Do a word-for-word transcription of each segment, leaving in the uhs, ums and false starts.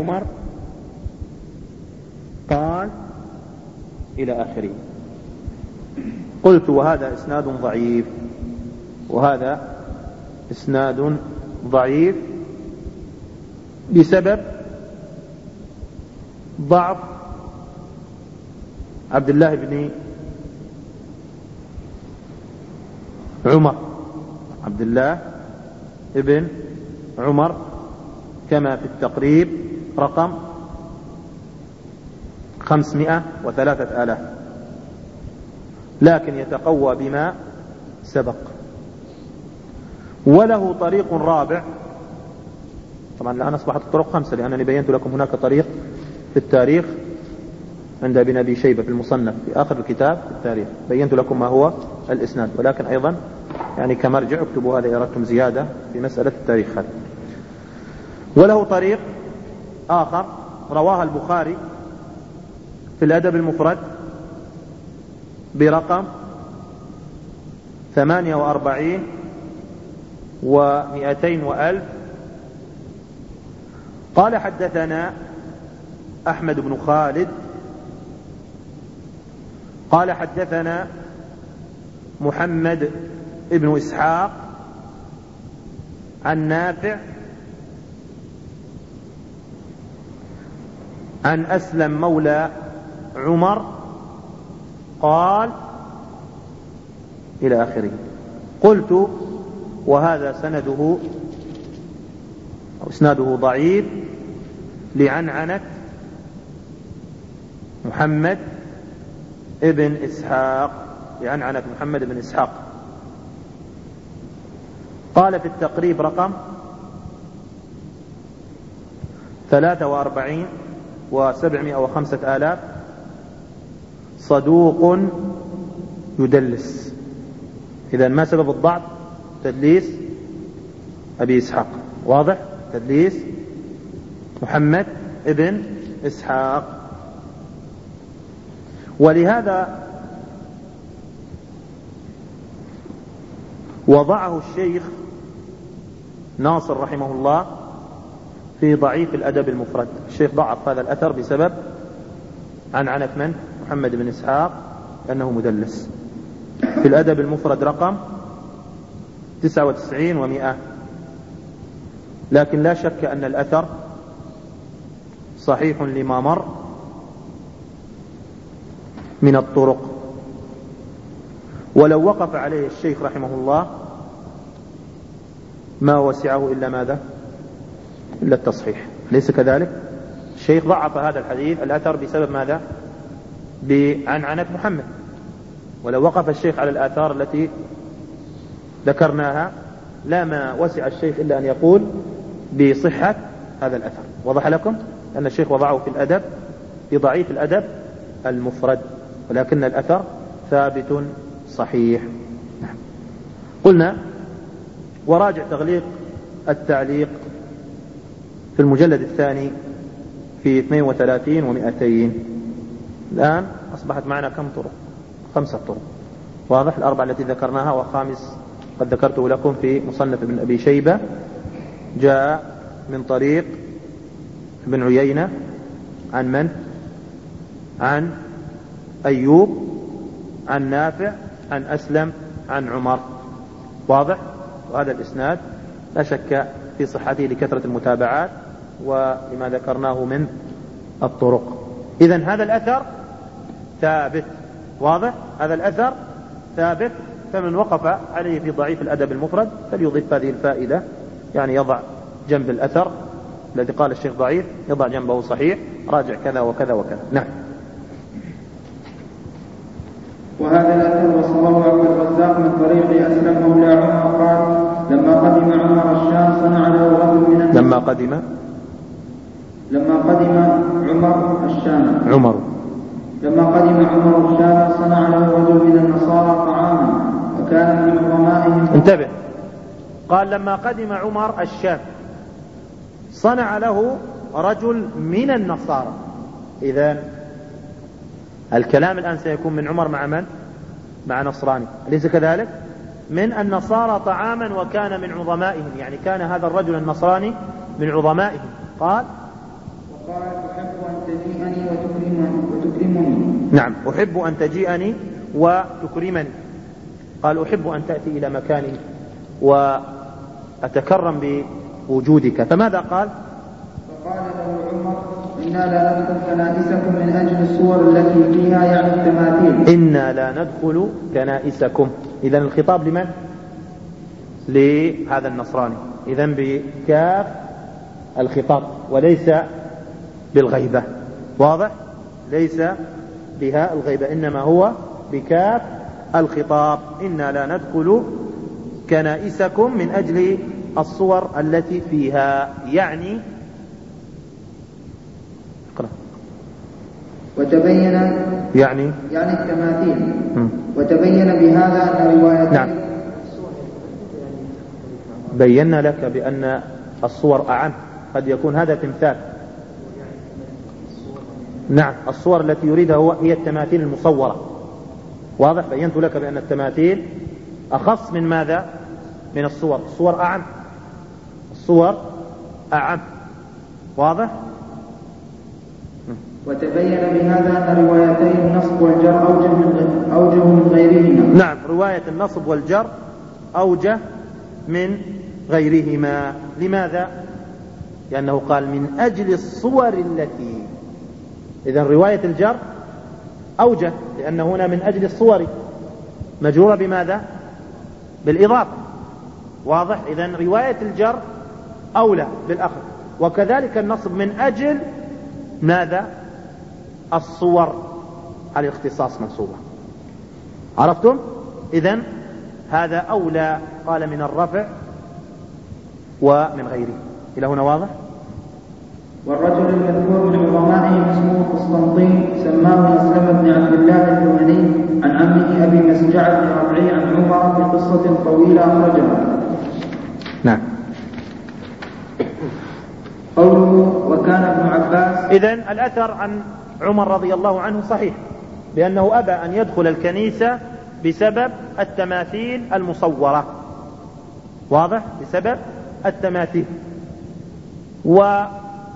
عمر قال إلى آخره. قلت وهذا إسناد ضعيف، وهذا إسناد ضعيف بسبب ضعف عبد الله بن عمر عبد الله بن عمر كما في التقريب رقم خمسمائة وثلاثة آلاف، لكن يتقوى بما سبق. وله طريق رابع، طبعا الآن أصبحت الطرق خمسة لأنني بينت لكم هناك طريق في التاريخ عند ابن أبي شيبة في المصنف في آخر الكتاب في التاريخ، بينت لكم ما هو الإسناد، ولكن أيضا يعني كمرجع اكتبوا هذا إذا أردتم زيادة في مسألة التاريخ هذا. وله طريق آخر رواها البخاري في الأدب المفرد برقم ثمانية وأربعين ومئتين وألف. قال حدثنا أحمد بن خالد قال حدثنا محمد بن إسحاق عن نافع عن أسلم مولى عمر قال إلى آخره. قلت وهذا سنده أو إسناده ضعيف لعنعنة محمد ابن إسحاق لعنعنة محمد بن إسحاق. قال في التقريب رقم ثلاثة وأربعين وسبعمائة وخمسة آلاف صدوق يدلس. إذن ما سبب الضعف؟ تدليس أبي إسحاق، واضح؟ تدليس محمد ابن إسحاق. ولهذا وضعه الشيخ ناصر رحمه الله في ضعيف الأدب المفرد. الشيخ ضعف هذا الأثر بسبب عنعنة من؟ محمد بن إسحاق لأنه مدلس في الأدب المفرد رقم تسعة وتسعين ومئة. لكن لا شك أن الأثر صحيح لما مر من الطرق، ولو وقف عليه الشيخ رحمه الله ما وسعه إلا ماذا؟ إلا التصحيح، ليس كذلك؟ الشيخ ضعف هذا الحديث الأثر بسبب ماذا؟ بعنعنة محمد. ولو وقف الشيخ على الآثار التي ذكرناها لا ما وسع الشيخ إلا أن يقول بصحة هذا الأثر. وضح لكم أن الشيخ وضعه في الأدب في ضعيف الأدب المفرد، ولكن الأثر ثابت صحيح. قلنا وراجع تغليق التعليق في المجلد الثاني في اثنين وثلاثين ومئتين. الآن أصبحت معنا كم طرق؟ خمسة طرق، واضح؟ الأربعة التي ذكرناها وخامس قد ذكرته لكم في مصنف ابن أبي شيبة، جاء من طريق ابن عيينة عن من؟ عن أيوب عن نافع عن أسلم عن عمر، واضح؟ وهذا الإسناد لا شك في صحته لكثرة المتابعات ولما ذكرناه من الطرق. إذن هذا الأثر ثابت، واضح؟ هذا الأثر ثابت، فمن وقف عليه في ضعيف الأدب المفرد فليضيف هذه الفائدة، يعني يضع جنب الأثر الذي قال الشيخ ضعيف يضع جنبه صحيح، راجع كذا وكذا وكذا. نعم. وهذا الأثر وصله عبد الرزاق من طريق أسلم مولى عمر قال لما قدم عمر الشام صنع له رجل من النصارى. لما قدم لما قدم عمر الشام عمر لما قدم عمر الشام صنع له رجل من النصارى طعاما وكان من عظمائهم. انتبه، قال لما قدم عمر الشام صنع له رجل من النصارى. إذن الكلام الآن سيكون من عمر مع من؟ مع نصراني، أليس كذلك؟ من النصارى طعاما وكان من عظمائهم، يعني كان هذا الرجل النصراني من عظمائهم. قال فقال أحب أن تجيئني وتكرمني, وتكرمني. نعم، أحب أن تجيئني وتكرمني. قال أحب أن تأتي إلى مكاني وأتكرم بوجودك. فماذا قال؟ فقال له عمر إنا لا ندخل كنائسكم من أجل الصور التي فيها يعني التماثيل. إنا لا ندخل كنائسكم. إذن الخطاب لمن؟ لهذا النصراني. إذن بكاف الخطاب وليس بالغيبة. واضح؟ ليس بها الغيبة، إنما هو بكاف الخطاب. إنا لا ندخل كنائسكم من أجل الصور التي فيها يعني اقرأ. وتبين يعني يعني التماثيل. م. وتبين بهذا أن روايتين. نعم، بينا لك بأن الصور أعم، قد يكون هذا تمثال. نعم، الصور التي يريدها هو هي التماثيل المصورة. واضح؟ بينت لك بأن التماثيل أخص من ماذا؟ من الصور. الصور أعم، الصور أعم. واضح؟ وتبين بهذا أن روايتي النصب والجر أوجه من أوجه من غيرهما. نعم، رواية النصب والجر أوجه من غيرهما. لماذا؟ لأنه قال من أجل الصور التي. إذن رواية الجر أوجه، لأن هنا من أجل الصور مجرورة بماذا؟ بالإضافة. واضح؟ إذن رواية الجر أولى بالأخذ. وكذلك النصب من أجل ماذا؟ الصور، على الاختصاص منصوبة. عرفتم؟ إذن هذا أولى، قال من الرفع ومن غيره. إلى هنا واضح؟ والرجل المذكور من عظمائهم اسمه قسطنطين سماه أسلم بن عبد الله الجهني عن عمه أبي مسجع بن ربعي عن عمر في قصة طويلة أخرجها. نعم. قوله وكان ابن عباس. إذن الأثر عن عمر رضي الله عنه صحيح، لأنه أبى أن يدخل الكنيسة بسبب التماثيل المصورة. واضح؟ بسبب التماثيل. وهذا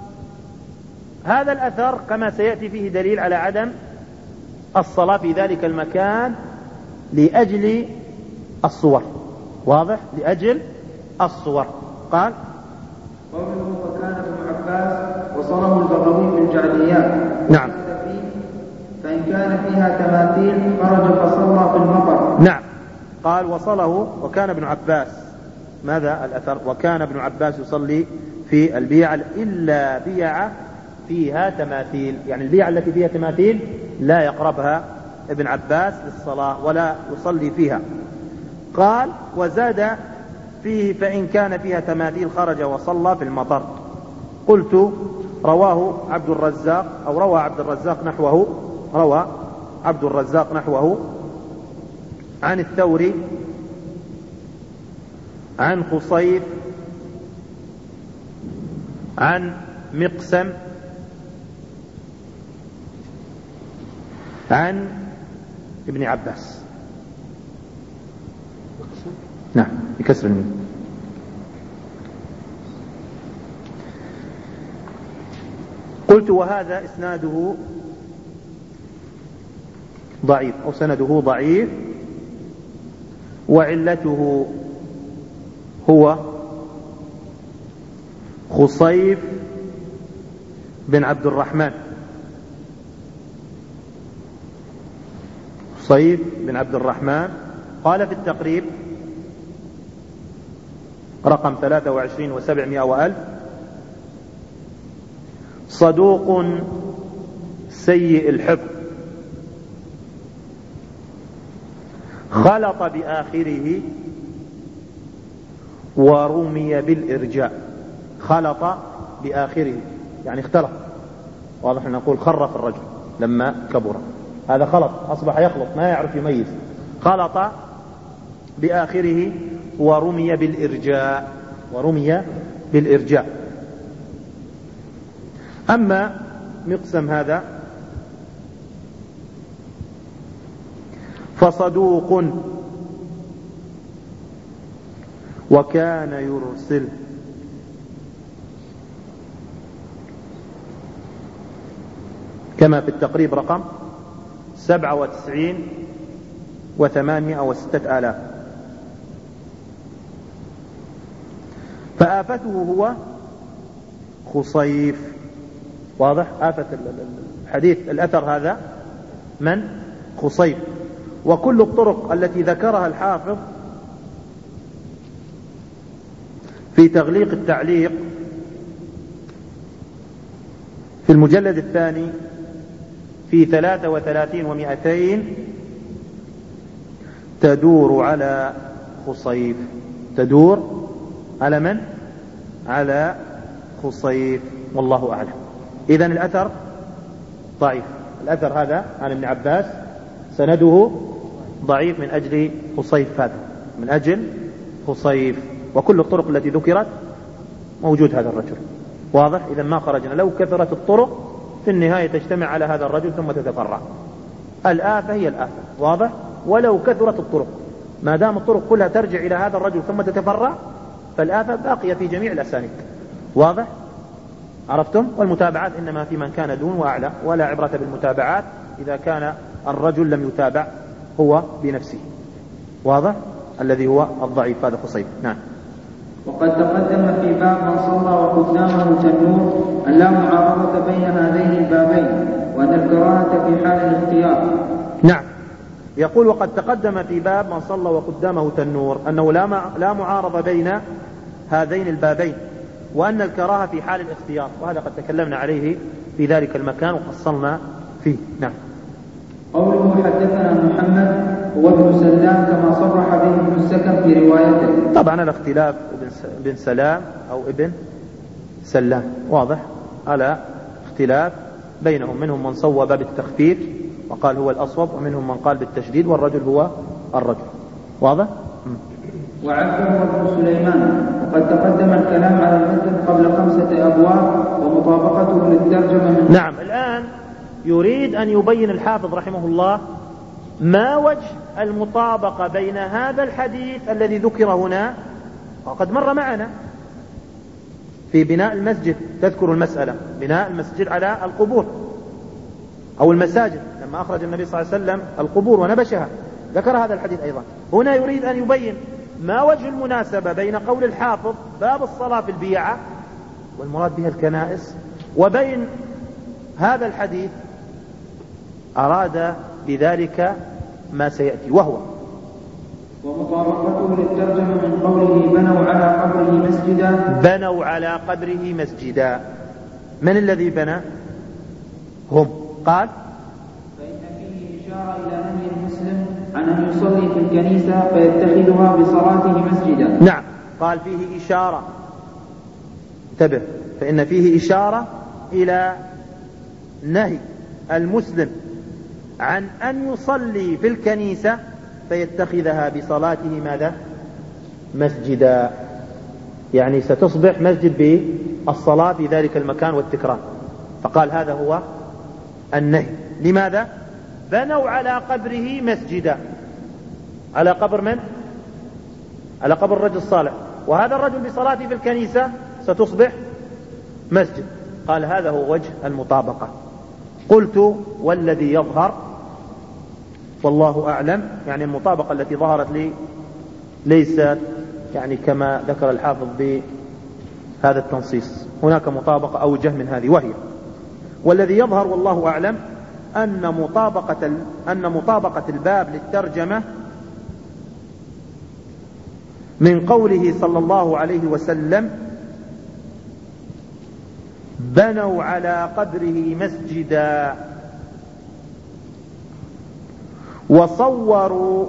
الأثر كما سيأتي فيه دليل على عدم الصلاة في ذلك المكان لأجل الصور. واضح؟ لأجل الصور. قال قوله وكان ابن عباس وصله البغوي في الجعليات. نعم. فإن كان فيها تماثيل خرج فصلى في المطر. نعم، قال وصله وكان ابن عباس. ماذا الأثر؟ وكان ابن عباس يصلي في البيعة إلا بيعة فيها تماثيل، يعني البيعة التي فيها تماثيل لا يقربها ابن عباس للصلاة ولا يصلي فيها. قال وزاد فيه فإن كان فيها تماثيل خرج وصلى في المطر. قلت رواه عبد الرزاق أو روى عبد الرزاق نحوه روى عبد الرزاق نحوه عن الثوري عن خصيف عن مقسم عن ابن عباس. نعم، بكسر الميم. قلت وهذا إسناده ضعيف أو سنده ضعيف، وعلته هو خصيف بن عبد الرحمن خصيف بن عبد الرحمن قال في التقريب رقم ثلاثة وعشرين وسبعمائة وألف صدوق سيء الحفظ خلط بآخره ورمي بالإرجاء. خلط بآخره يعني اختلط. واضح أن نقول خرف الرجل لما كبر، هذا خلط، أصبح يخلط ما يعرف يميز. خلط بآخره ورمي بالإرجاء ورمي بالإرجاء. أما مقسم هذا فصدوق وكان يرسل كما في التقريب رقم سبعة وتسعين وثمانمائة وستة آلاف. فآفته هو خصيف. واضح؟ آفة الحديث الأثر هذا من؟ خصيف. وكل الطرق التي ذكرها الحافظ في تغليق التعليق في المجلد الثاني في ثلاثة وثلاثين ومئتين تدور على خصيف. تدور على من؟ على خصيف، والله أعلم. إذن الأثر ضعيف. الأثر هذا عن ابن عباس سنده ضعيف من أجل خصيف هذا، من أجل خصيف. وكل الطرق التي ذكرت موجود هذا الرجل. واضح؟ إذا ما خرجنا. لو كثرت الطرق في النهاية تجتمع على هذا الرجل ثم تتفرع. الآفة هي الآفة. واضح؟ ولو كثرت الطرق، ما دام الطرق كلها ترجع إلى هذا الرجل ثم تتفرع فالآفة باقية في جميع الأسانيد. واضح؟ عرفتم؟ والمتابعات إنما في من كان دون وأعلى، ولا عبرة بالمتابعات إذا كان الرجل لم يتابع هو بنفسه. واضح؟ الذي هو الضعيف هذا خصيف. نعم. وقد تقدم في باب من صلى وقدامه تنور أن لا معارضة بين هذين البابين، وأن الكراهة في حال الاختيار. نعم. يقول وقد تقدم في باب من صلى وقدامه تنور أنه لا لا معارضة بين هذين البابين، وأن الكراهة في حال الاختيار، وهذا قد تكلمنا عليه في ذلك المكان وفصلنا فيه. نعم. قوله حدثنا محمد هو ابن سلام كما صرح به ابن السكن في روايته. طبعا على اختلاف ابن سلام أو ابن سلام، واضح؟ على اختلاف بينهم، منهم من صوب بالتخفيف وقال هو الأصوب، ومنهم من قال بالتشديد، والرجل هو الرجل. واضح؟ وعبده ابن سليمان. وقد تقدم الكلام على المتن قبل خمسة أبواب ومطابقته للترجمة من. نعم. الآن يريد أن يبين الحافظ رحمه الله ما وجه المطابقة بين هذا الحديث الذي ذكر هنا، وقد مر معنا في بناء المسجد. تذكر المسألة بناء المسجد على القبور أو المساجد، لما أخرج النبي صلى الله عليه وسلم القبور ونبشها، ذكر هذا الحديث أيضا. هنا يريد أن يبين ما وجه المناسبة بين قول الحافظ باب الصلاة في البيعة والمراد بها الكنائس، وبين هذا الحديث. أراد بذلك ما سيأتي، وهو ومطابقته للترجمة من قوله بنوا على قبره مسجدا. بنوا على قبره مسجدا. من الذي بنى؟ هم. قال فإن فيه إشارة إلى نهي المسلم عن أن يصلي في الكنيسة فيتخذها بصلاته مسجدا. نعم. قال فيه إشارة، انتبه، فإن فيه إشارة إلى نهي المسلم عن أن يصلي في الكنيسة فيتخذها بصلاته ماذا؟ مسجدا. يعني ستصبح مسجد بالصلاة في ذلك المكان والتكرار. فقال هذا هو النهي. لماذا؟ بنوا على قبره مسجدا. على قبر من؟ على قبر الرجل الصالح، وهذا الرجل بصلاته في الكنيسة ستصبح مسجد. قال هذا هو وجه المطابقة. قلت والذي يظهر والله أعلم، يعني المطابقة التي ظهرت لي ليست يعني كما ذكر الحافظ بهذا التنصيص. هناك مطابقة أوجه من هذه، وهي والذي يظهر والله أعلم أن مطابقة أن مطابقة الباب للترجمة من قوله صلى الله عليه وسلم بنوا على قبره مسجدا وصوروا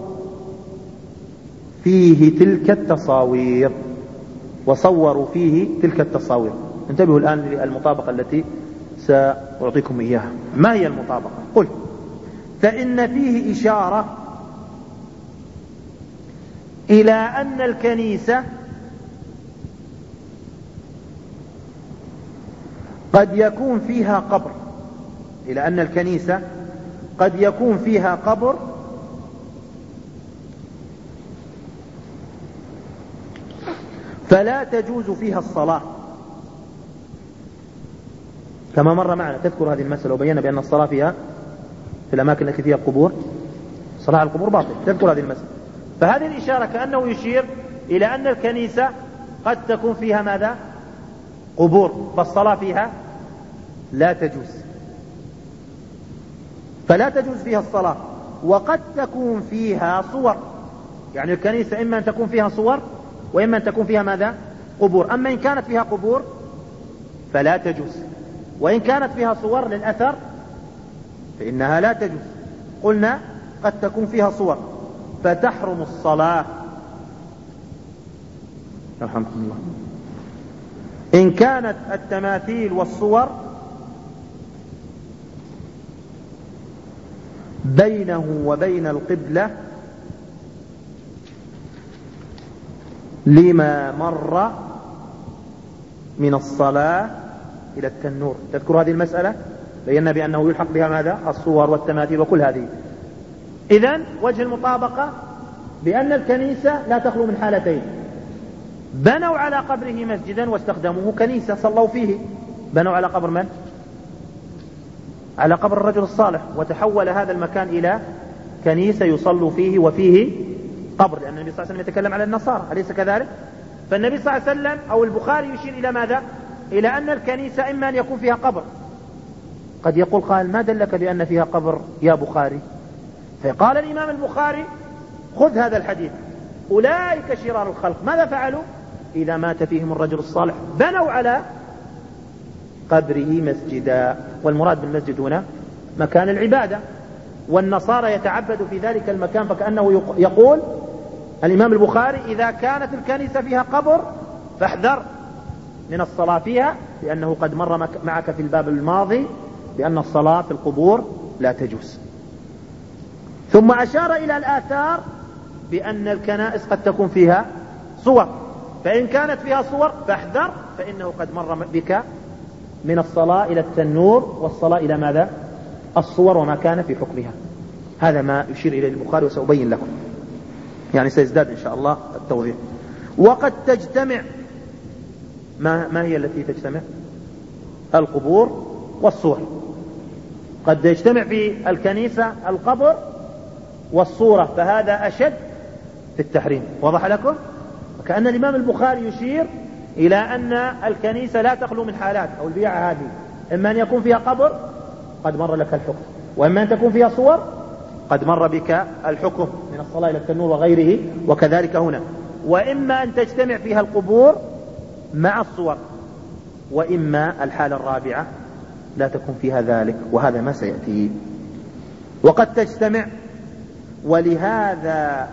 فيه تلك التصاوير. وصوروا فيه تلك التصاوير. انتبهوا الآن للمطابقة التي سأعطيكم إياها. ما هي المطابقة؟ قل فإن فيه إشارة إلى أن الكنيسة قد يكون فيها قبر، إلى أن الكنيسة قد يكون فيها قبر فلا تجوز فيها الصلاة، كما مر معنا. تذكر هذه المسألة وبينا بأن الصلاة فيها في الأماكن التي فيها قبور صلاة على القبور باطل. تذكر هذه المسألة. فهذه الإشارة كأنه يشير إلى أن الكنيسة قد تكون فيها ماذا؟ قبور، فالصلاة فيها لا تجوز، فلا تجوز فيها الصلاة. وقد تكون فيها صور، يعني الكنيسة إما أن تكون فيها صور وإما أن تكون فيها ماذا؟ قبور. أما إن كانت فيها قبور فلا تجوز، وإن كانت فيها صور للأثر فإنها لا تجوز. قلنا قد تكون فيها صور فتحرم الصلاة. رحمكم الله. إن كانت التماثيل والصور بينه وبين القبلة لما مر من الصلاة إلى التنور. تذكر هذه المسألة؟ بينا بأنه يلحق بها ماذا؟ الصور والتماثيل وكل هذه. إذن وجه المطابقة بأن الكنيسة لا تخلو من حالتين: بنوا على قبره مسجدا واستخدموه كنيسة صلوا فيه. بنوا على قبر من؟ على قبر الرجل الصالح، وتحول هذا المكان إلى كنيسة يصلوا فيه وفيه قبر، لأن النبي صلى الله عليه وسلم يتكلم على النصارى، أليس كذلك؟ فالنبي صلى الله عليه وسلم أو البخاري يشير إلى ماذا؟ إلى أن الكنيسة إما أن يكون فيها قبر. قد يقول قال: ما دلك بأن فيها قبر يا بخاري؟ فقال الإمام البخاري: خذ هذا الحديث، أولئك شرار الخلق ماذا فعلوا؟ إذا مات فيهم الرجل الصالح بنوا على قبره مسجدا. والمراد بالمسجد هنا مكان العبادة، والنصارى يتعبد في ذلك المكان، فكأنه يقول الإمام البخاري: إذا كانت الكنيسة فيها قبر فاحذر من الصلاة فيها، لأنه قد مر معك في الباب الماضي بأن الصلاة في القبور لا تجوز. ثم أشار إلى الآثار بأن الكنائس قد تكون فيها صور، فإن كانت فيها صور فاحذر، فإنه قد مر بك من الصلاة إلى التنور والصلاة إلى ماذا؟ الصور وما كان في حكمها. هذا ما يشير إليه البخاري وسأبين لكم، يعني سيزداد إن شاء الله التوضيح. وقد تجتمع، ما, ما هي التي تجتمع؟ القبور والصور. قد يجتمع في الكنيسة القبر والصورة، فهذا أشد في التحريم. وضح لكم؟ وكأن الإمام البخاري يشير إلى أن الكنيسة لا تخلو من حالات أو البيعة هذه: إما أن يكون فيها قبر قد مر لك الحكم، وإما أن تكون فيها صور قد مر بك الحكم من الصلاة إلى التنور وغيره، وكذلك هنا. وإما أن تجتمع فيها القبور مع الصور، وإما الحالة الرابعة لا تكون فيها ذلك، وهذا ما سيأتي. وقد تجتمع، ولهذا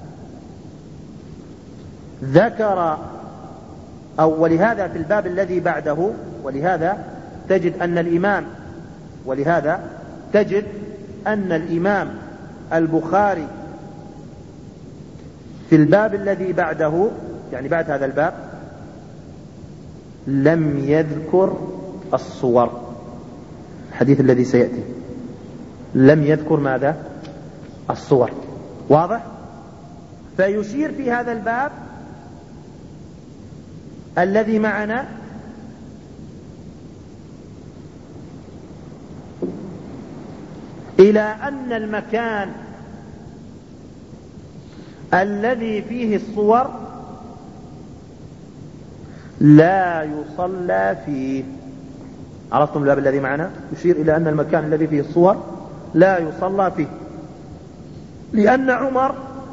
ذكر أو ولهذا في الباب الذي بعده، ولهذا تجد أن الإمام ولهذا تجد أن الإمام البخاري في الباب الذي بعده، يعني بعد هذا الباب، لم يذكر الصور. الحديث الذي سيأتي لم يذكر ماذا؟ الصور. واضح؟ فيشير في هذا الباب الذي معنا إلى أن المكان الذي فيه الصور لا يصلى فيه. عرفتم الباب الذي معنا؟ يشير إلى أن المكان الذي فيه الصور لا يصلى فيه، لأن عمر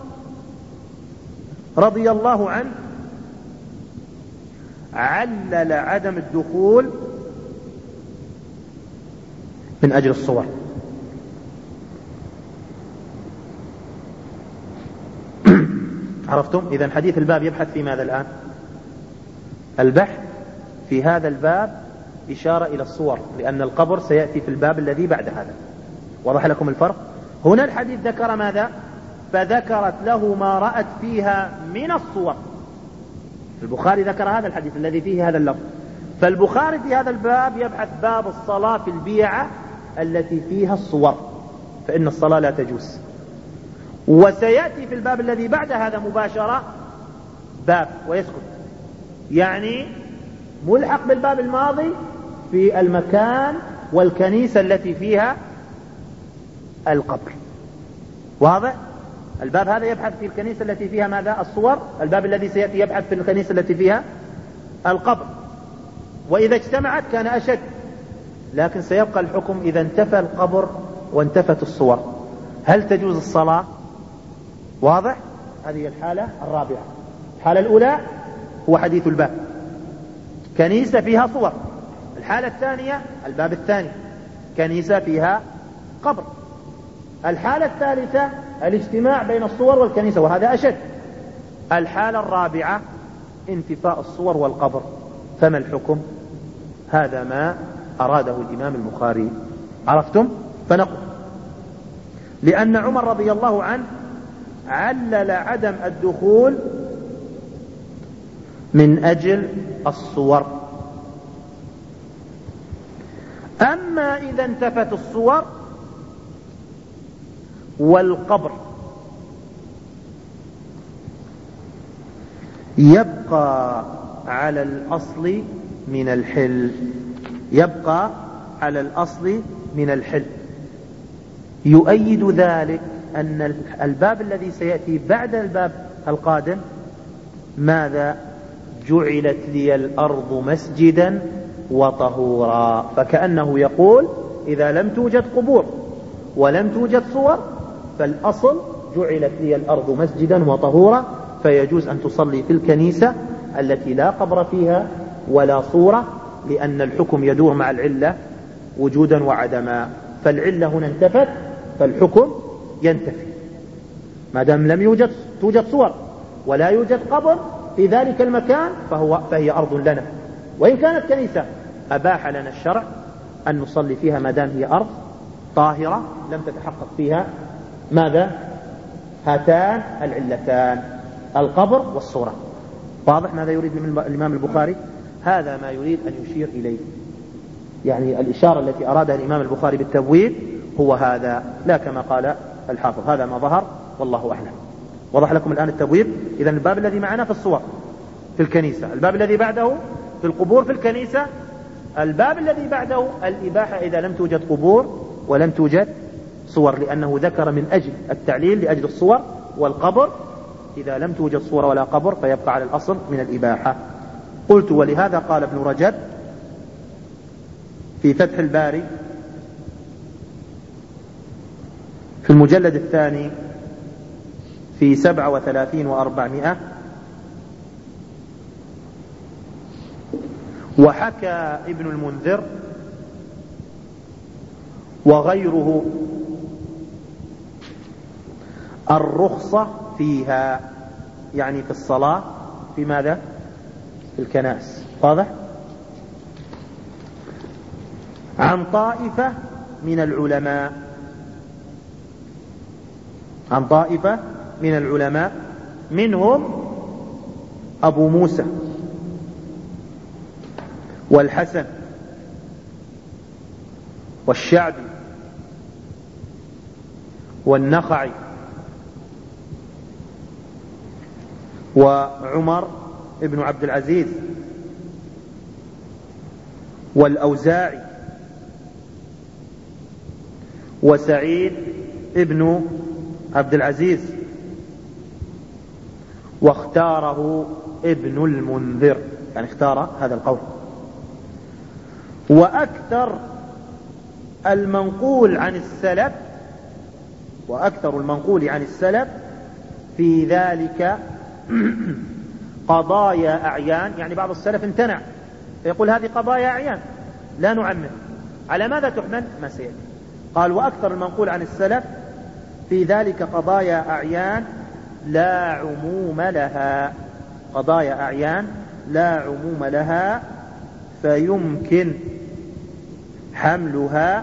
رضي الله عنه علل عدم الدخول من أجل الصور. عرفتم؟ إذن حديث الباب يبحث في ماذا الآن؟ البحث في هذا الباب إشارة إلى الصور، لأن القبر سيأتي في الباب الذي بعد هذا. وضح لكم الفرق؟ هنا الحديث ذكر ماذا؟ فذكرت له ما رأت فيها من الصور. البخاري ذكر هذا الحديث الذي فيه هذا اللفظ. فالبخاري في هذا الباب يبحث باب الصلاة في البيعة التي فيها الصور، فإن الصلاة لا تجوز. وسيأتي في الباب الذي بعد هذا مباشرة باب ويسكت، يعني ملحق بالباب الماضي في المكان والكنيسة التي فيها القبر. واضح؟ الباب هذا يبحث في الكنيسة التي فيها ماذا؟ الصور. الباب الذي سيأتي يبحث في الكنيسة التي فيها القبر. وإذا اجتمعت كان أشد، لكن سيبقى الحكم إذا انتفى القبر وانتفت الصور. هل تجوز الصلاة؟ واضح؟ هذه الحالة الرابعة. الحالة الأولى هو حديث الباب، كنيسة فيها صور. الحالة الثانية الباب الثاني، كنيسة فيها قبر. الحالة الثالثة الاجتماع بين الصور والكنيسة، وهذا أشد. الحالة الرابعة انتفاء الصور والقبر. فما الحكم؟ هذا ما أراده الإمام البخاري. عرفتم؟ فنقول لأن عمر رضي الله عنه علل عدم الدخول من أجل الصور. أما إذا انتفت الصور والقبر يبقى على الأصل من الحل، يبقى على الأصل من الحل. يؤيد ذلك أن الباب الذي سيأتي بعد الباب القادم ماذا؟ جعلت لي الأرض مسجدا وطهورا. فكأنه يقول إذا لم توجد قبور ولم توجد صور فالأصل جعلت لي الأرض مسجدا وطهورا، فيجوز أن تصلي في الكنيسة التي لا قبر فيها ولا صورة، لأن الحكم يدور مع العلة وجودا وعدما. فالعلة هنا انتفت فالحكم ينتفي ما دام لم يوجد توجد صور ولا يوجد قبر في ذلك المكان، فهو فهي أرض لنا. وإن كانت كنيسة أباح لنا الشرع أن نصلي فيها ما دام هي أرض طاهرة لم تتحقق فيها ماذا؟ هاتان العلتان، القبر والصورة. واضح ماذا يريد من الإمام البخاري؟ هذا ما يريد أن يشير إليه، يعني الإشارة التي أرادها الإمام البخاري بالتبويب هو هذا، لا كما قال الحافظ. هذا ما ظهر والله أعلم. وضح لكم الآن التبويب. إذن الباب الذي معنا في الصور في الكنيسة، الباب الذي بعده في القبور في الكنيسة، الباب الذي بعده الإباحة إذا لم توجد قبور ولم توجد صور، لأنه ذكر من أجل التعليل لأجل الصور، والقبر إذا لم توجد صور ولا قبر فيبقى على الأصل من الإباحة. قلت ولهذا قال ابن رجب في فتح الباري في المجلد الثاني في سبعة وثلاثين وأربعمائة: وحكى ابن المنذر وغيره الرخصة فيها، يعني في الصلاة في ماذا؟ في الكنائس. واضح؟ عن طائفة من العلماء، عن طائفة من العلماء منهم أبو موسى والحسن والشعبي والنخعي وعمر ابن عبد العزيز والأوزاعي وسعيد ابن عبد العزيز، واختاره ابن المنذر، يعني اختار هذا القول. وأكثر المنقول عن السلف وأكثر المنقول عن السلف في ذلك قضايا أعيان، يعني بعض السلف امتنع يقول هذه قضايا أعيان لا نعمم. على ماذا تحمل؟ ما سيأتي. قال وأكثر المنقول عن السلف في ذلك قضايا أعيان لا عموم لها، قضايا أعيان لا عموم لها، فيمكن حملها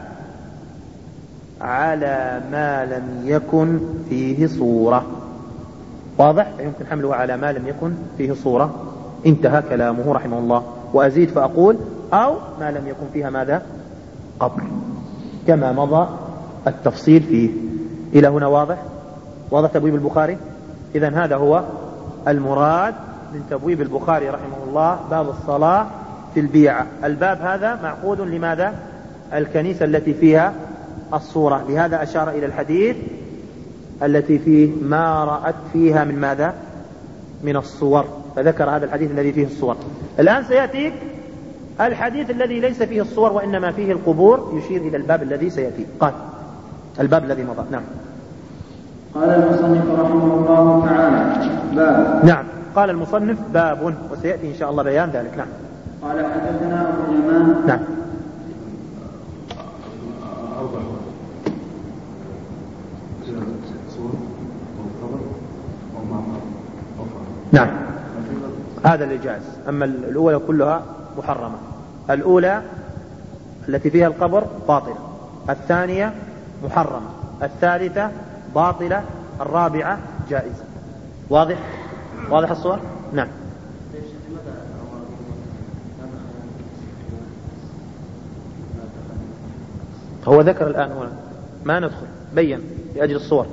على ما لم يكن فيه صورة. واضح؟ يمكن حملها على ما لم يكن فيه صورة. انتهى كلامه رحمه الله. وأزيد فأقول أو ما لم يكن فيها ماذا؟ قبر، كما مضى التفصيل فيه. إلى هنا واضح؟ واضح تبويب البخاري؟ إذن هذا هو المراد من تبويب البخاري رحمه الله، باب الصلاة في البيعة. الباب هذا معقود لماذا؟ الكنيسة التي فيها الصورة، لهذا أشار إلى الحديث التي فيه ما رأت فيها من ماذا؟ من الصور، فذكر هذا الحديث الذي فيه الصور. الآن سيأتيك الحديث الذي ليس فيه الصور وإنما فيه القبور، يشير إلى الباب الذي سيأتي. قال الباب الذي مضى. نعم. قال المصنف رحمه الله تعالى باب. نعم. قال المصنف باب، وسيأتي إن شاء الله بيان ذلك. نعم. قال حدثنا أبو اليمان. نعم. نعم هذا اللي جائز. أما الأولى كلها محرمة. الأولى التي فيها القبر باطلة، الثانية محرمة، الثالثة باطلة، الرابعة جائزة. واضح؟ واضح الصور؟ نعم. هو ذكر الآن هنا ما ندخل، بين لأجل الصور،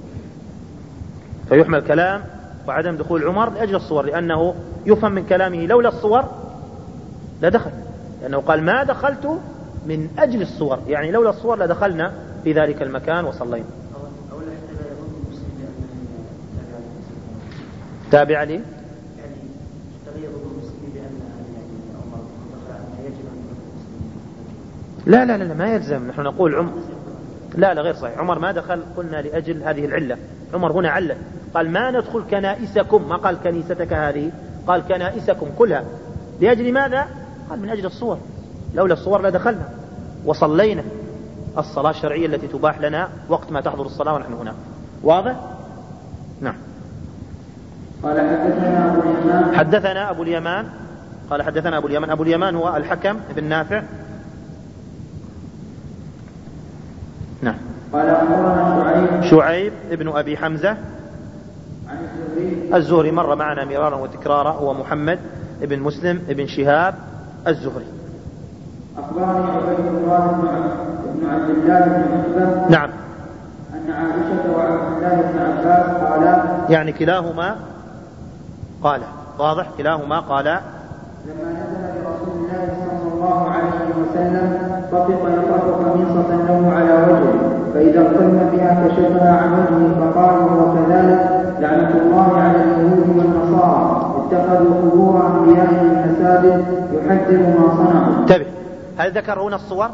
فيحمل كلام وعدم دخول عمر لأجل الصور، لأنه يفهم من كلامه لولا الصور لدخل، لأنه قال ما دخلت من أجل الصور، يعني لولا الصور لدخلنا في ذلك المكان وصلينا. تابع لي لا لا لا ما يلزم. نحن نقول عمر لا لا غير صحيح. عمر ما دخل قلنا لأجل هذه العلة. عمر هنا علة، قال ما ندخل كنائسكم، ما قال كنيستك هذه، قال كنائسكم كلها. لأجل ماذا؟ قال من أجل الصور، لولا الصور لدخلنا وصلينا الصلاة الشرعية التي تباح لنا وقت ما تحضر الصلاة ونحن هنا. واضح؟ نعم. قال حدثنا أبو اليمان. حدثنا أبو اليمان. قال حدثنا أبو اليمان. أبو اليمان هو الحكم بن نافع. نعم. قال أخبرنا شعيب. شعيب ابن أبي حمزة عن الزهري. الزهري مر معنا مرارا وتكرارا، هو محمد ابن مسلم ابن شهاب الزهري. أخبرني عبيد الله بن عبد الله بن عتبة. نعم. أن عائشة وعبد الله بن عباس قالا، يعني كلاهما قال. واضح؟ كلاهما قال. لما نزل برسول الله صلى الله عليه وسلم طفق يطرق قميصة له على وجهه، فإذا اقترن بها كشفها عن وجهه فقالوا وكذلك لعنة الله على اليهود والنصارى اتخذوا قبور أنبيائهم مساجد يحذر ما صنعوا. انتبه، هل ذكر هنا الصور؟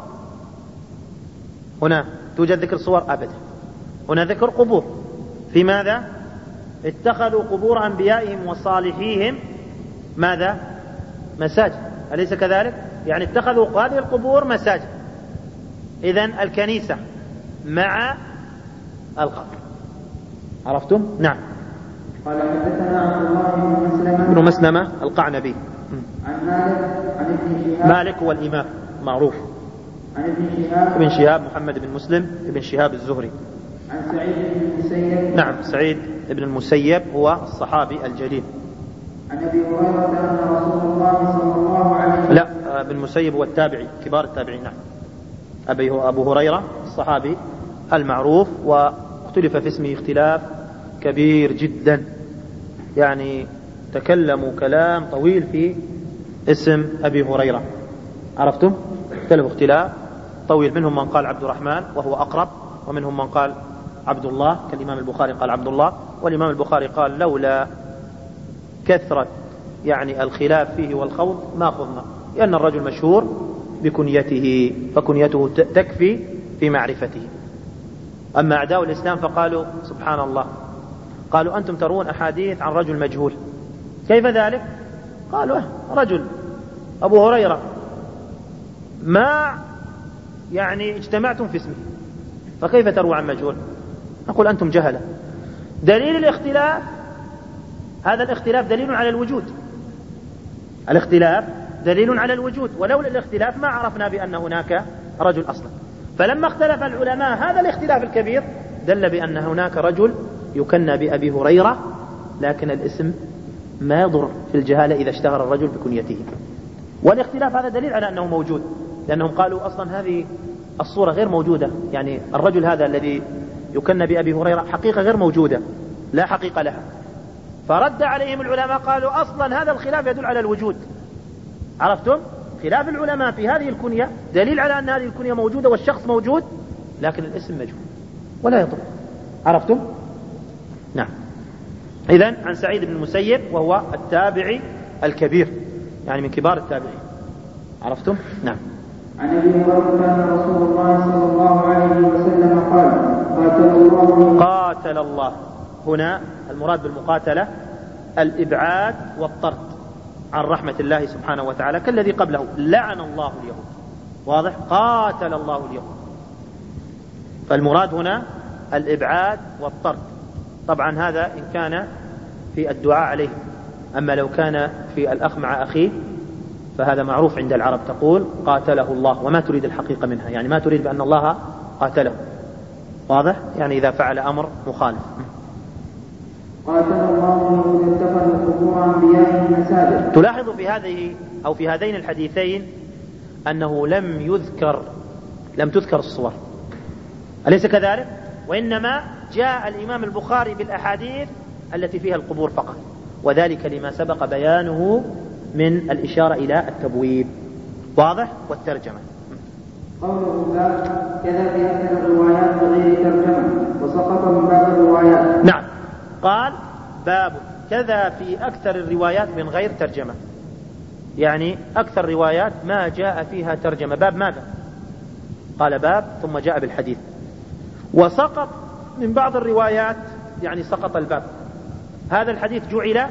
هنا توجد ذكر صور؟ أبدا. هنا ذكر قبور. في ماذا؟ اتخذوا قبور أنبيائهم وصالحيهم ماذا؟ مساجد. أليس كذلك؟ يعني اتخذوا هذه القبور مساجد. إذن الكنيسة مع القبر. عرفتم؟ نعم. قال حدثنا عبد الله بن مسلمة ابن مسلمة القعنبي. عن مالك عن ابن شهاب. مالك هو الإمام معروف. عن ابن شهاب. ابن شهاب محمد بن مسلم ابن شهاب الزهري. عن سعيد بن المسيب. نعم سعيد بن المسيب هو الصحابي الجليل. عن ابي هريره ان رسول الله صلى الله عليه وسلم. لا ابن المسيب هو التابعي كبار التابعين. نعم. أبي هو أبو هريرة الصحابي المعروف، واختلف في اسمه اختلاف كبير جدا، يعني تكلموا كلام طويل في اسم أبي هريرة. عرفتم؟ اختلفوا اختلاف طويل، منهم من قال عبد الرحمن وهو أقرب، ومنهم من قال عبد الله كالإمام البخاري قال عبد الله، والإمام البخاري قال لولا كثرة يعني الخلاف فيه والخوض ما خضنا، لأن الرجل مشهور بكنيته، فكنيته تكفي في معرفته. أما أعداء الإسلام فقالوا سبحان الله، قالوا أنتم ترون أحاديث عن رجل مجهول، كيف ذلك؟ قالوا رجل أبو هريرة ما يعني اجتمعتم في اسمه، فكيف تروى عن مجهول؟ نقول أنتم جهلة. دليل الاختلاف، هذا الاختلاف دليل على الوجود، الاختلاف دليل على الوجود، ولولا الاختلاف ما عرفنا بأن هناك رجل أصلا. فلما اختلف العلماء هذا الاختلاف الكبير دل بأن هناك رجل يكنى بأبي هريرة، لكن الاسم ما يضر في الجهالة إذا اشتهر الرجل بكنيته. والاختلاف هذا دليل على أنه موجود، لأنهم قالوا أصلا هذه الصورة غير موجودة، يعني الرجل هذا الذي يكنى بأبي هريرة حقيقة غير موجودة، لا حقيقة لها. فرد عليهم العلماء قالوا أصلا هذا الخلاف يدل على الوجود. عرفتم؟ خلاف العلماء في هذه الكنية دليل على أن هذه الكنية موجودة والشخص موجود، لكن الاسم مجهول ولا يضر. عرفتم؟ نعم. إذن عن سعيد بن المسيب وهو التابعي الكبير، يعني من كبار التابعين. عرفتم؟ نعم. عن ابي هريره كان رسول الله صلى الله عليه وسلم قال: قاتل الله قاتل الله. هنا المراد بالمقاتلة الإبعاد والطرد عن رحمة الله سبحانه وتعالى، كالذي قبله لعن الله اليهود. واضح؟ قاتل الله اليهود. فالمراد هنا الإبعاد والطرد. طبعا هذا إن كان في الدعاء عليه، أما لو كان في الأخ مع أخيه فهذا معروف عند العرب، تقول قاتله الله وما تريد الحقيقة منها، يعني ما تريد بأن الله قاتله. واضح؟ يعني إذا فعل أمر مخالف. قاتل الله الذين اتخذوا قبور أنبيائهم مساجد. تلاحظ في هذه أو في هذين الحديثين أنه لم يذكر لم تذكر الصور، أليس كذلك؟ وإنما جاء الإمام البخاري بالأحاديث التي فيها القبور فقط، وذلك لما سبق بيانه من الإشارة إلى التبويب. واضح؟ والترجمة. قوله باب كذا في أكثر الروايات بغير ترجمة، وسقط من باب الروايات. نعم، قال باب كذا في أكثر الروايات من غير ترجمة، يعني أكثر روايات ما جاء فيها ترجمة. باب ماذا؟ قال باب ثم جاء بالحديث. وسقط من بعض الروايات، يعني سقط الباب. هذا الحديث جعل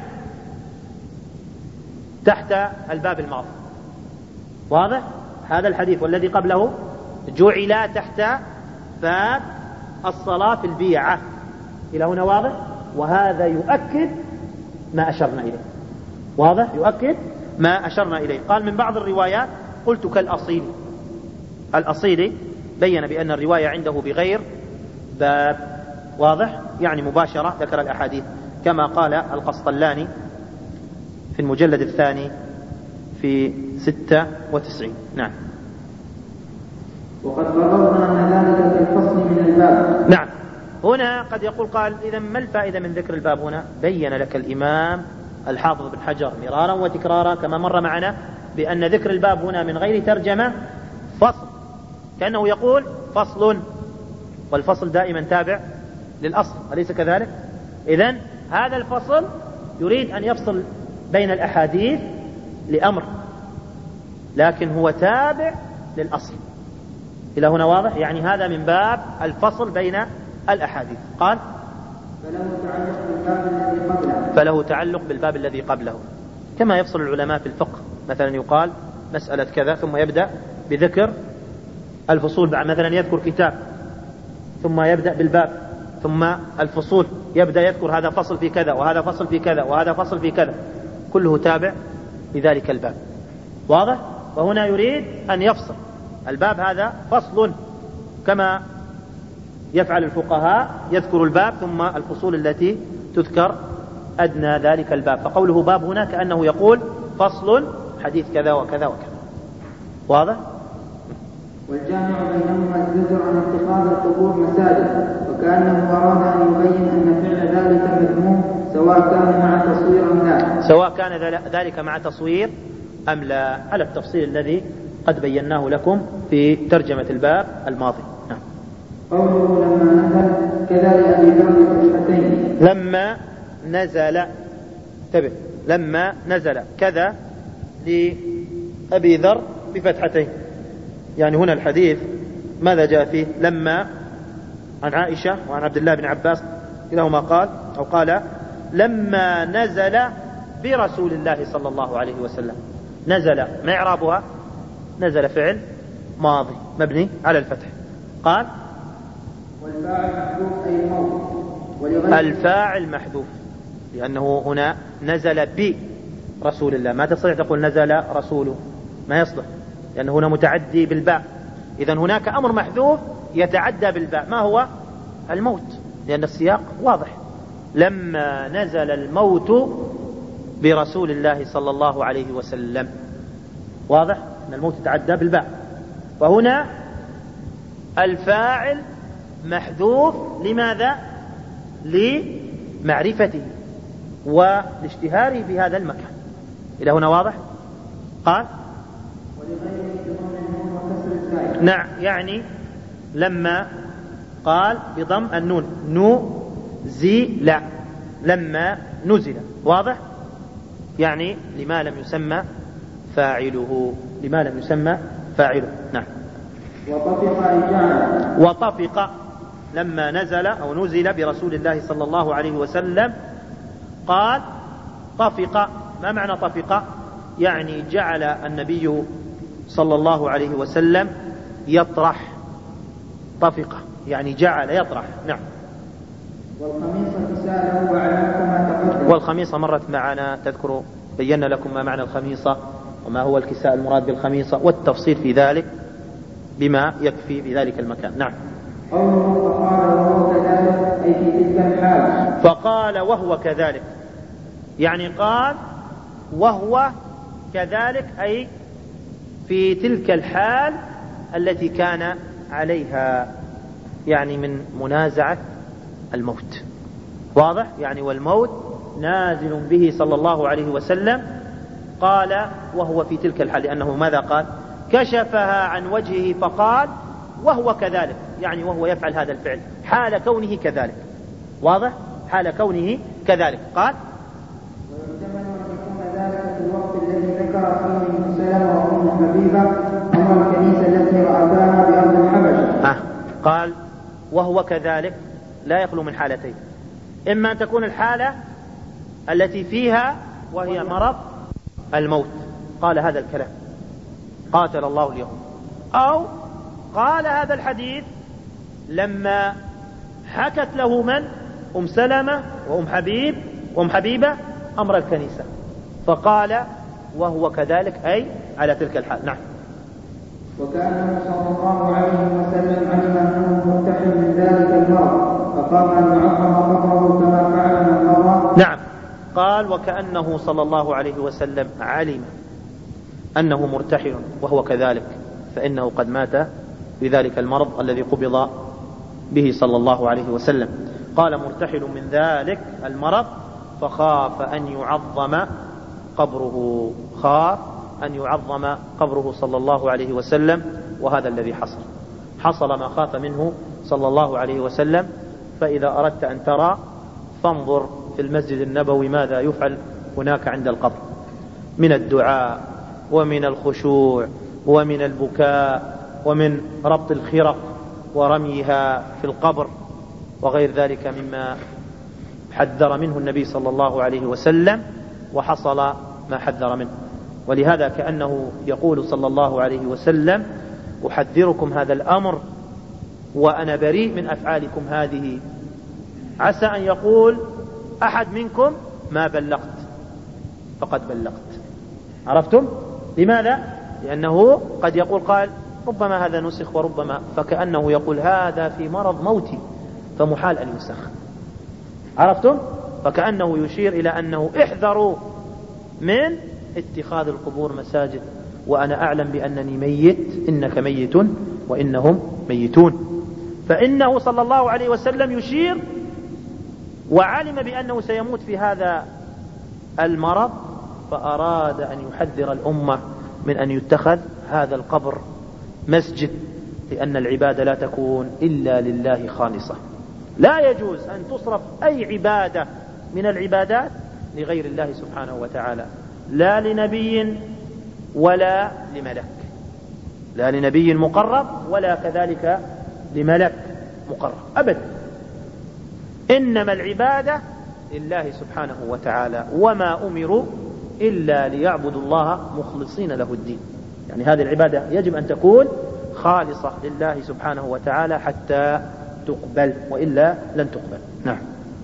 تحت الباب الماضي. واضح؟ هذا الحديث والذي قبله جعل تحت باب الصلاة في البيعة. إلى هنا واضح؟ وهذا يؤكد ما أشرنا إليه. واضح؟ يؤكد ما أشرنا إليه. قال من بعض الروايات قلت كالأصيل. الأصيل بين بأن الرواية عنده بغير باب. واضح؟ يعني مباشرة ذكر الأحاديث كما قال القسطلاني في المجلد الثاني في ستة وتسعين. نعم. وقد قررنا أن ذلك في الفصل من الباب. نعم. هنا قد يقول قال إذا ما الفائدة من ذكر الباب هنا؟ بين لك الإمام الحافظ بن حجر مرارا وتكرارا كما مر معنا بأن ذكر الباب هنا من غير ترجمة فصل، كأنه يقول فصل، والفصل دائما تابع للأصل، أليس كذلك؟ إذن هذا الفصل يريد أن يفصل بين الأحاديث لأمر، لكن هو تابع للأصل. إلى هنا واضح؟ يعني هذا من باب الفصل بين الأحاديث. قال فله تعلق بالباب الذي قبله فله تعلق بالباب الذي قبله، كما يفصل العلماء في الفقه. مثلا يقال مسألة كذا ثم يبدأ بذكر الفصول، بعد مثلا يذكر كتاب ثم يبدأ بالباب، ثم الفصول يبدأ يذكر هذا فصل في كذا وهذا فصل في كذا وهذا فصل في كذا، كله تابع لذلك الباب. واضح؟ وهنا يريد أن يفصل الباب هذا فصل، كما يفعل الفقهاء، يذكر الباب ثم الفصول التي تذكر أدنى ذلك الباب. فقوله باب هنا كأنه يقول فصل حديث كذا وكذا وكذا. واضح؟ والجامع بينهما الزجر عن اتخاذ القبور مساجد، وكأنه أراد أن يبين أن فعل ذلك مذموم سواء كان مع تصوير أم لا. سواء كان ذلك مع تصوير أم لا، على التفصيل الذي قد بيناه لكم في ترجمة الباب الماضي. نعم. قوله لما نزل كذا لأبي ذر بفتحتين. لما نزل، انتبه، لما نزل كذا لأبي ذر بفتحتين، يعني هنا الحديث ماذا جاء فيه؟ لما عن عائشة وعن عبد الله بن عباس كلاهما قال أو قال لما نزل برسول الله صلى الله عليه وسلم. نزل ما إعرابها؟ نزل فعل ماضي مبني على الفتح. قال والفاعل محذوف أي الموت. الفاعل محذوف لأنه هنا نزل برسول الله، ما تستطيع تقول نزل رسوله، ما يصلح، لأنه هنا متعدي بالباء. إذن هناك أمر محذوف يتعدى بالباء، ما هو؟ الموت، لأن السياق واضح. لما نزل الموت برسول الله صلى الله عليه وسلم. واضح أن الموت يتعدى بالباء، وهنا الفاعل محذوف لماذا؟ لمعرفته والاشتهاره في هذا المكان. إلى هنا واضح؟ قال نعم، يعني لما قال بضم النون نو زي لا لما نزل، واضح؟ يعني لما لم يسمى فاعله، لما لم يسمى فاعله. نعم. وطفق أي جعل. وطفق لما نزل أو نزل برسول الله صلى الله عليه وسلم قال طفق. ما معنى طفق؟ يعني جعل النبي صلى الله عليه وسلم يطرح. طفق يعني جعل يطرح. نعم. والخميصة كساء وعلى كما تقدم. والخميصة مرت معنا، تذكروا بينا لكم ما معنى الخميصة وما هو الكساء المراد بالخميصة، والتفصيل في ذلك بما يكفي في ذلك المكان. نعم. قوله فقال وهو كذلك أي في تلك الحال. فقال وهو كذلك يعني قال وهو كذلك أي في تلك الحال التي كان عليها، يعني من منازعة الموت، واضح؟ يعني والموت نازل به صلى الله عليه وسلم. قال وهو في تلك الحال، لأنه ماذا قال؟ كشفها عن وجهه فقال وهو كذلك، يعني وهو يفعل هذا الفعل حال كونه كذلك، واضح؟ حال كونه كذلك. قال ويحتمل أن يكون ذلك في الوقت الذي ذكر فيه ابن سلمة وأم حبيبة أمر الكنيسة التي رأتاها بأرض الحبشة. آه. قال وهو كذلك لا يخلو من حالتين، إما أن تكون الحالة التي فيها وهي مرض الموت، قال هذا الكلام قاتل الله اليوم، أو قال هذا الحديث لما حكت له من؟ أم سلمة وأم حبيب وأم حبيبة أمر الكنيسة، فقال وهو كذلك أي على تلك الحال. نعم. وكأنه صلى الله عليه وسلم علم أنه مرتحل من ذلك المرض فقام أن يعظم قبره كما فعل من مضى. نعم. قال وكأنه صلى الله عليه وسلم علم أنه مرتحل وهو كذلك، فإنه قد مات بذلك المرض الذي قبض به صلى الله عليه وسلم. قال مرتحل من ذلك المرض فخاف أن يعظم قبره، خاف أن يعظم قبره صلى الله عليه وسلم، وهذا الذي حصل، حصل ما خاف منه صلى الله عليه وسلم. فإذا أردت أن ترى فانظر في المسجد النبوي ماذا يفعل هناك عند القبر من الدعاء ومن الخشوع ومن البكاء ومن ربط الخرق ورميها في القبر وغير ذلك مما حذر منه النبي صلى الله عليه وسلم، وحصل ما حذر منه. ولهذا كأنه يقول صلى الله عليه وسلم أحذركم هذا الأمر وأنا بريء من أفعالكم هذه. عسى أن يقول أحد منكم ما بلغت، فقد بلغت. عرفتم؟ لماذا؟ لأنه قد يقول قال ربما هذا نسخ وربما، فكأنه يقول هذا في مرض موتي فمحال أن ينسخ. عرفتم؟ فكأنه يشير إلى أنه احذروا من اتخاذ القبور مساجد، وأنا أعلم بأنني ميت، إنك ميت وإنهم ميتون. فإنه صلى الله عليه وسلم يشير وعلم بأنه سيموت في هذا المرض، فأراد أن يحذر الأمة من أن يتخذ هذا القبر مسجد، لأن العبادة لا تكون إلا لله خالصة. لا يجوز أن تصرف أي عبادة من العبادات لغير الله سبحانه وتعالى، لا لنبي ولا لملك، لا لنبي مقرب ولا كذلك لملك مقرب أبدا. إنما العبادة لله سبحانه وتعالى، وما أمروا إلا ليعبدوا الله مخلصين له الدين. يعني هذه العبادة يجب أن تكون خالصة لله سبحانه وتعالى حتى تقبل، وإلا لن تقبل. نعم.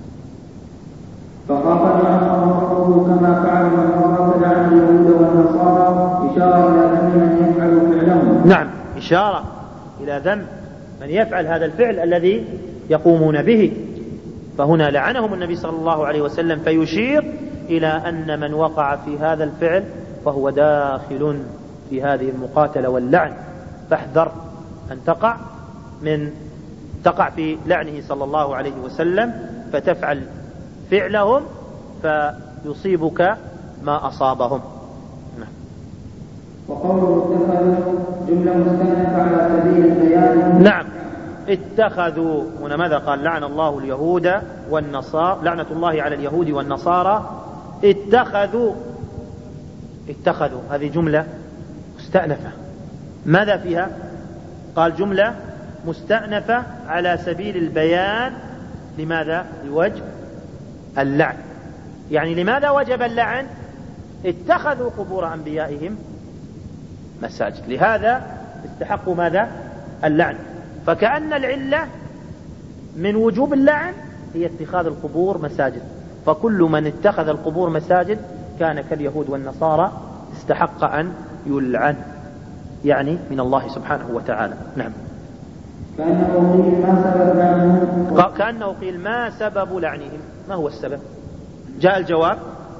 فخاف يعظم كما فعل من مضى عن اليهود والنصارى، إشارة إلى ذم من يفعل فعلهم. نعم، إشارة إلى ذم من يفعل هذا الفعل الذي يقومون به. فهنا لعنهم النبي صلى الله عليه وسلم، فيشير إلى أن من وقع في هذا الفعل فهو داخل في هذه المقاتلة واللعن، فاحذر أن تقع من تقع في لعنه صلى الله عليه وسلم فتفعل فعلهم فيصيبك ما أصابهم. وقوله اتخذوا جملة مستأنفة على سبيل البيان. نعم، اتخذوا هنا ماذا قال؟ لعن الله اليهود والنصارى، لعنة الله على اليهود والنصارى اتخذوا. اتخذوا هذه جملة مستأنفة، ماذا فيها؟ قال جملة مستأنفة على سبيل البيان. لماذا؟ لوجه اللعن. يعني لماذا وجب اللعن؟ اتخذوا قبور أنبيائهم مساجد، لهذا استحقوا ماذا؟ اللعن. فكأن العلة من وجوب اللعن هي اتخاذ القبور مساجد، فكل من اتخذ القبور مساجد كان كاليهود والنصارى استحق أن يلعن، يعني من الله سبحانه وتعالى. نعم. كأنه قيل ما سبب لعنهم كأنه قيل ما سبب لعنهم، ما هو السبب؟ جاء الجواب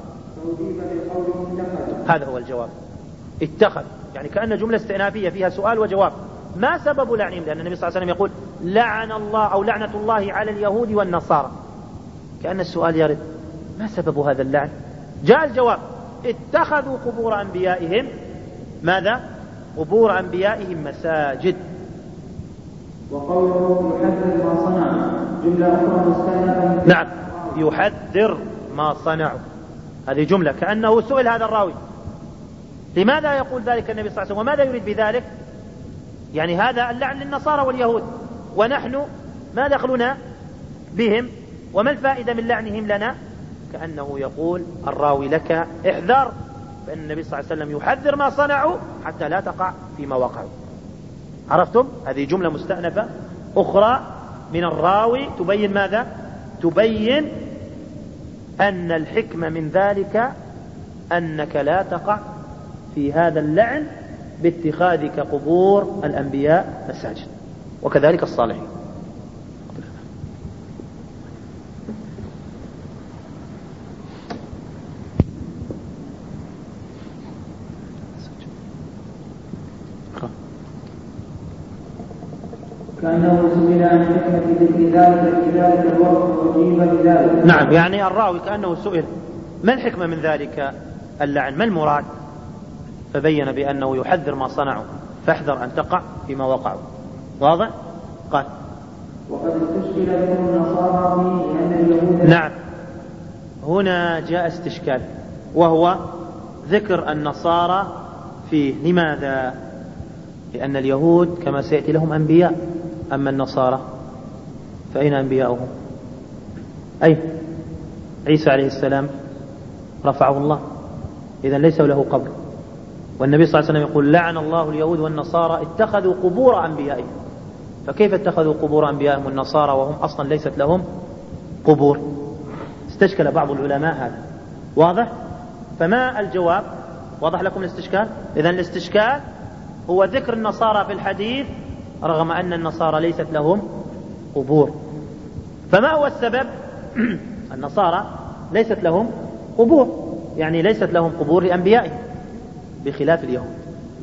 هذا هو الجواب، اتخذ، يعني كأن جملة استئنافية فيها سؤال وجواب. ما سبب لعنهم؟ لأن النبي صلى الله عليه وسلم يقول لعن الله أو لعنة الله على اليهود والنصارى، كأن السؤال يرد ما سبب هذا اللعن؟ جاء الجواب اتخذوا قبور أنبيائهم ماذا؟ قبور أنبيائهم مساجد. وقوله يحذر ما صنع جملة أخرى مستأنفة. نعم، يحذر ما صنعوا، هذه جملة كأنه سئل هذا الراوي لماذا يقول ذلك النبي صلى الله عليه وسلم وماذا يريد بذلك؟ يعني هذا اللعن للنصارى واليهود، ونحن ما دخلنا بهم وما الفائدة من لعنهم لنا؟ كأنه يقول الراوي لك احذر، فإن النبي صلى الله عليه وسلم يحذر ما صنعوا حتى لا تقع فيما وقعوا. عرفتم؟ هذه جملة مستأنفة أخرى من الراوي تبين ماذا؟ تبين أن الحكمة من ذلك أنك لا تقع في هذا اللعن باتخاذك قبور الأنبياء مساجد، وكذلك الصالحين. كأنه سئل عن حكمة ذكر ذلك في ذلك الوقت وأجيب بذلك. نعم، يعني الراوي كأنه سئل ما الحكمة من ذلك اللعن، ما المراد؟ فبين بأنه يحذر ما صنعوا، فاحذر أن تقع فيما وقعوا. واضح؟ قال وقد استشكل ذكر النصارى فيه لأن اليهود. نعم، هنا جاء استشكال، وهو ذكر النصارى فيه. لماذا؟ لأن اليهود كما سيأتي لهم أنبياء، أما النصارى فأين أنبياؤهم؟ أي عيسى عليه السلام رفعه الله، إذن ليس له قبر. والنبي صلى الله عليه وسلم يقول لعن الله اليهود والنصارى اتخذوا قبور أنبيائهم، فكيف اتخذوا قبور أنبيائهم والنصارى وهم أصلا ليست لهم قبور؟ استشكل بعض العلماء هذا. واضح؟ فما الجواب؟ واضح لكم الاستشكال؟ إذن الاستشكال هو ذكر النصارى في الحديث رغم أن النصارى ليست لهم قبور. فما هو السبب؟ النصارى ليست لهم قبور، يعني ليست لهم قبور لأنبيائهم بخلاف اليهود.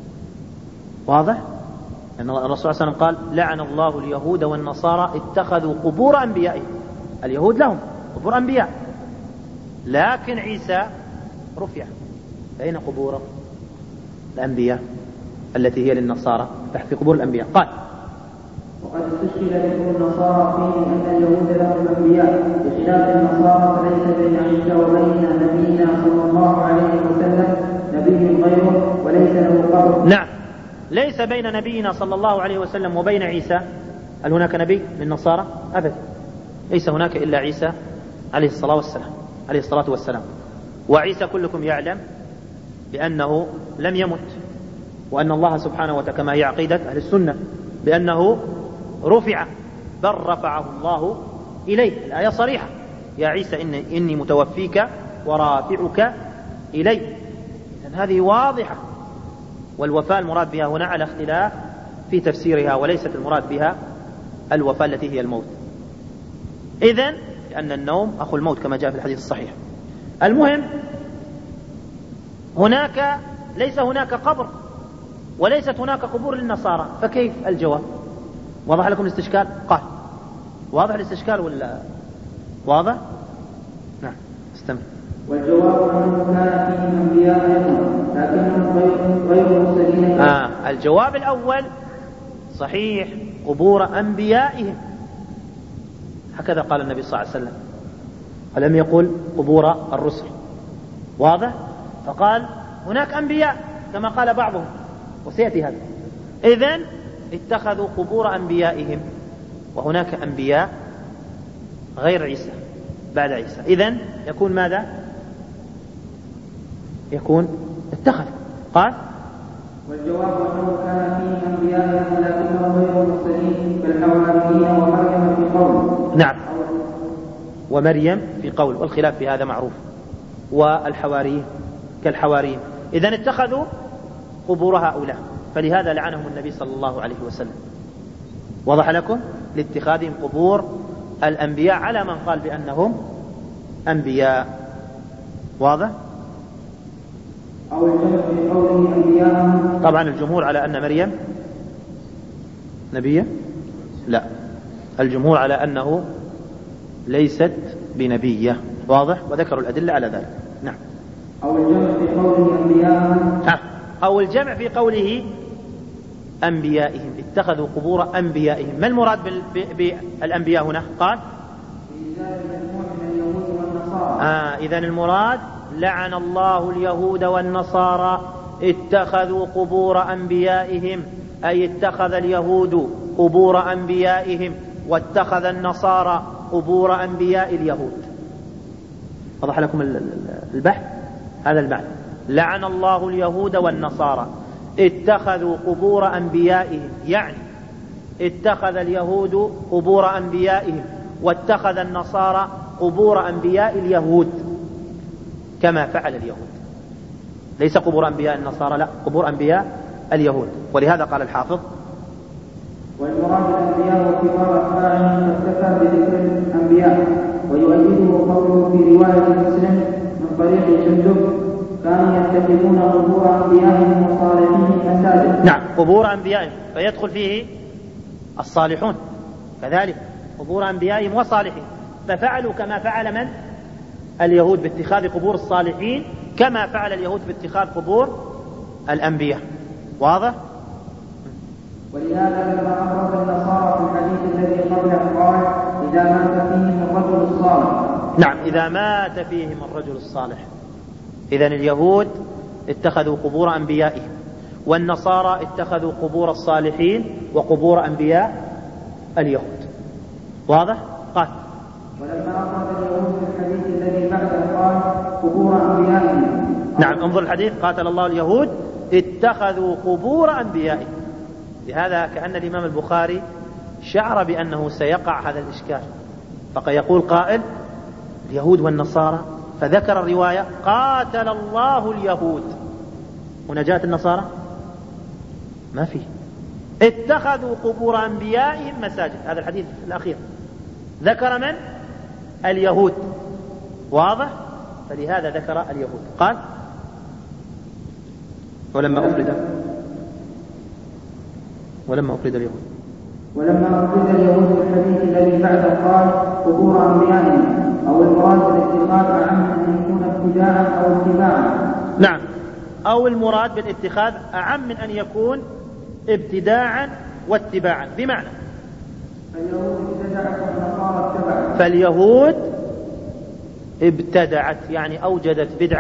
واضح؟ لأن الرسول صلى الله عليه وسلم قال لعن الله اليهود والنصارى اتخذوا قبور أنبيائهم. اليهود لهم قبور أنبياء، لكن عيسى رفع، فأين قبور الأنبياء التي هي للنصارى؟ في قبور الأنبياء. قال وقد استشكل ذكر النصارى فيه أن اليهود لهم أنبياء بخلاف النصارى، فليس بين عيسى وبين نبينا صلى الله عليه وسلم نبي غيره وليس له قبر. نعم، ليس بين نبينا صلى الله عليه وسلم وبين عيسى. هل هناك نبي للنصارى؟ أبدا، ليس هناك إلا عيسى عليه الصلاة والسلام عليه الصلاة والسلام وعيسى كلكم يعلم بأنه لم يمت، وأن الله سبحانه وتعالى كما هي عقيدة أهل السنة بأنه رفع، بل رفعه الله إليه. الآية صريحة، يا عيسى إني, إني متوفيك ورافعك إلي. إذن هذه واضحة، والوفاة المراد بها هنا على اختلاف في تفسيرها، وليست المراد بها الوفاة التي هي الموت. إذن لأن النوم أخو الموت كما جاء في الحديث الصحيح. المهم هناك ليس هناك قبر وليست هناك قبور للنصارى، فكيف الجواب؟ واضح لكم الاستشكال؟ قال واضح الاستشكال ولا واضح؟ نعم، استمر. والجواب أنه كان فيهم أنبياء أيضا لكنهم غير الجواب الأول صحيح قبور أنبيائهم، هكذا قال النبي صلى الله عليه وسلم، ولم يقل قبور الرسل. واضح؟ فقال هناك أنبياء كما قال بعضهم وسيأتي هذا، إذن اتخذوا قبور أنبيائهم، وهناك أنبياء غير عيسى بعد عيسى، إذن يكون ماذا؟ يكون اتخذ. قال والجواب أنه كان فيه أنبياء ولكنهم غير مرسلين كالحواريين ومريم في قول. نعم، ومريم في قول، والخلاف في هذا معروف، والحواريين كالحواريين، إذن اتخذوا قبور هؤلاء، فلهذا لعنهم النبي صلى الله عليه وسلم. وضح لكم؟ لاتخاذهم قبور الأنبياء على من قال بأنهم أنبياء. واضح؟ أو الجمع في قوله أنبياء. طبعا الجمهور على أن مريم نبية، لا، الجمهور على أنه ليست بنبية. واضح؟ وذكروا الأدلة على ذلك. نعم. أو الجمع في قوله أنبياء. أو الجمع في قوله أنبيائهم، اتخذوا قبور أنبيائهم. ما المراد بالأنبياء هنا؟ قال آه إذن المراد لعن الله اليهود والنصارى اتخذوا قبور أنبيائهم، أي اتخذ اليهود قبور أنبيائهم واتخذ النصارى قبور أنبياء اليهود. وضح لكم البحث؟ هذا المعنى، لعن الله اليهود والنصارى اتخذوا قبور أنبيائهم، يعني اتخذ اليهود قبور أنبيائهم واتخذ النصارى قبور أنبياء اليهود كما فعل اليهود، ليس قبور أنبياء النصارى، لا، قبور أنبياء اليهود. ولهذا قال الحافظ والمراد الأنبياء وكبار أتباعهم فاكتفى بذكر الأنبياء، ويؤيده قوله في رواية مسلم من طريق جندب كانوا يتخذون قبور أنبيائهم وصالحين مساجد. نعم، قبور أنبيائهم، فيدخل فيه الصالحون كذلك، قبور أنبيائهم وصالحين، ففعلوا كما فعل من؟ اليهود باتخاذ قبور الصالحين، كما فعل اليهود باتخاذ قبور الأنبياء. واضح؟ ولهذا لما أخرج النصارى في الحديث الذي قبله قال إذا مات فيهم الرجل الصالح. نعم، إذا مات فيهم الرجل الصالح. إذن اليهود اتخذوا قبور أنبيائهم، والنصارى اتخذوا قبور الصالحين وقبور أنبياء اليهود. واضح؟ قال ولما أخرج اليهود في الحديث الذي بعده قال قبور أنبيائهم. نعم، انظر الحديث، قاتل الله اليهود اتخذوا قبور أنبيائهم. لهذا كأن الإمام البخاري شعر بأنه سيقع هذا الإشكال، فقد يقول قائل اليهود والنصارى، فذكر الرواية قاتل الله اليهود، هنا جاءت النصارى ما فيه، اتخذوا قبور أنبيائهم مساجد، هذا الحديث الأخير ذكر من؟ اليهود. واضح؟ فلهذا ذكر اليهود. قال ولما أفرد ولما أفرد اليهود ولما أفرد اليهود في الحديث الذي بعده قال قبور أنبيائهم، أو المراد بالاتخاذ أعم أن يكون ابتداء أو اتباعا. نعم، أو المراد بالاتخاذ أعم من أن يكون ابتداعا واتباعا، بمعنى فاليهود ابتدعت والنصارى اتبعت. فاليهود ابتدعت يعني أوجدت بدعة